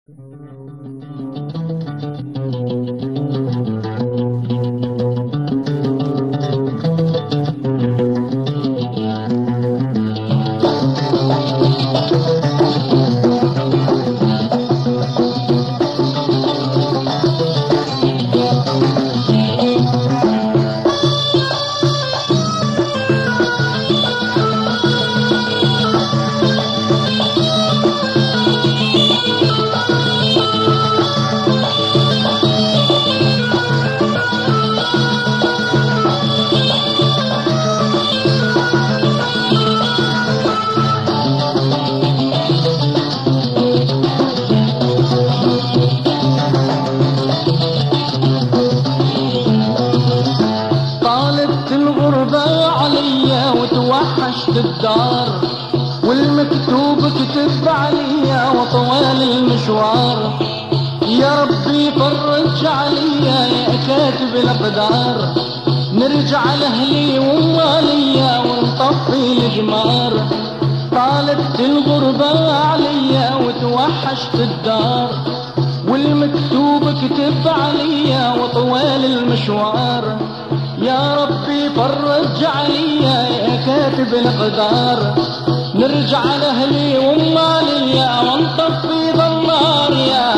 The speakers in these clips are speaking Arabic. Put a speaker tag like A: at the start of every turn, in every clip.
A: وحشت الدار والمكتوب كتب عليا وطوال المشوار. يا ربي فرج عليا يا كاتب الأقدار، نرجع لأهلي وماليا ونطفي الجمار. طالت الغربة عليا وتوحشت الدار والمكتوب كتب عليا وطوال المشوار. يا ربي فرج عليا يا كاتب الأقدار، نرجع لأهلي وماليا ونطفي النار. يا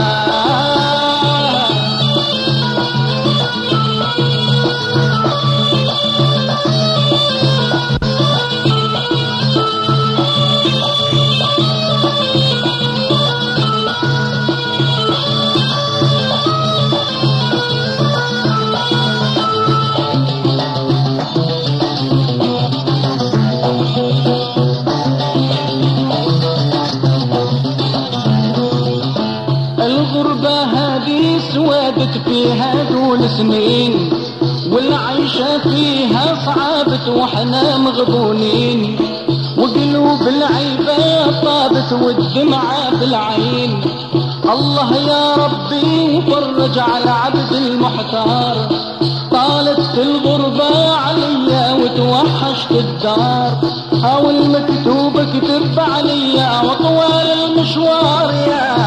A: الغربة هذه سوادت فيها دول سنين، والعيشة فيها صعبت وحنا مغبونين، وقلوب العباد طابت والدمعة في العين. الله يا ربي فرج على عبد المحتار. طالت الغربة عليا وتوحشت الدار، هاو المكتوب كتب عليا وطوال المشوار. يا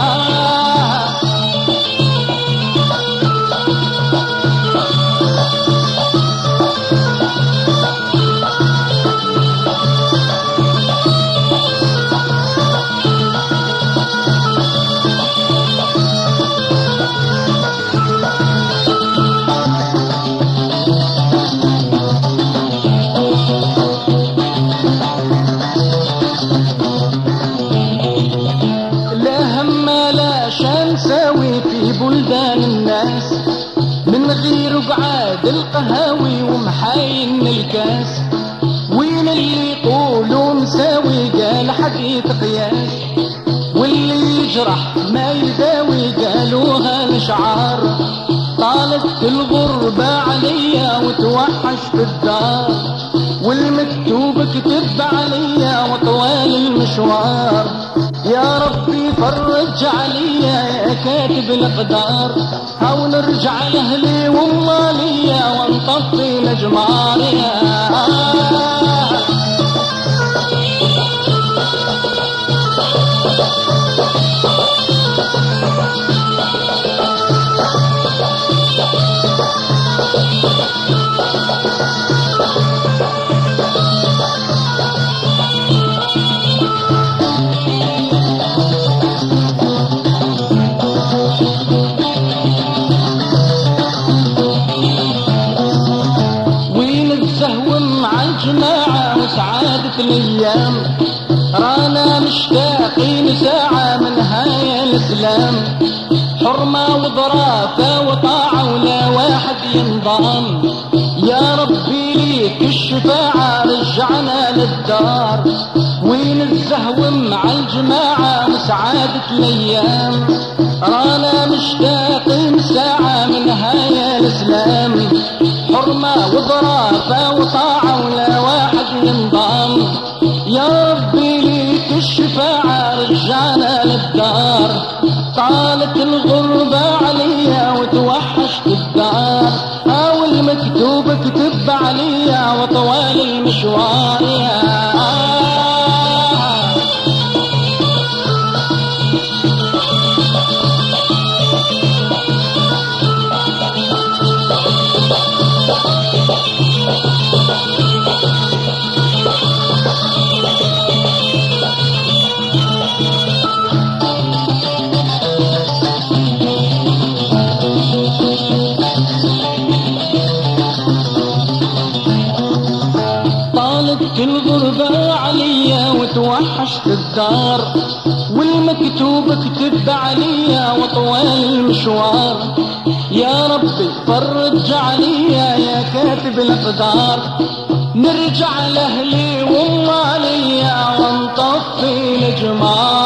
A: نساوي في بلدان الناس من غير قعاد القهاوي ومحاين الكاس. وين اللي يقولوا مساوي قال حديث قياس، واللي يجرح ما يداوي قالوها الاشعار. طالت الغربة عليا وتوحشت الدار والمكتوب كتب عليا وطوال المشوار. يا ربي فرج عليا يا كاتب الأقدار، هاو نرجع لأهلي وماليا ونطفي الأجمار. جماعة وسعادة الأيام، رانا مشتاقين ساعة من هاي الإسلام. حرمة وظرافة وطاعة ولا واحد ينضام. يا ربي ليك الشفاعة رجعنا للدار، وين الزهو مع الجماعة وسعادة الأيام. رانا مشتاقين ساعة من هاي الإسلام. حرمة وظرافة وطاعة ولا واحد ينضام. يا ربي ليك الشفاعة رجعنا للدار. طالت الغربة عليا وتوحشت الدار، هاو المكتوب كتب عليا وطوال المشوار. يا الغربة عليا وتوحشت الدار، والمكتوب اكتب عليا وطوال المشوار. يا ربي فرج عليا يا كاتب الاقدار، نرجع لاهلي واماليا ونطفي الجمار.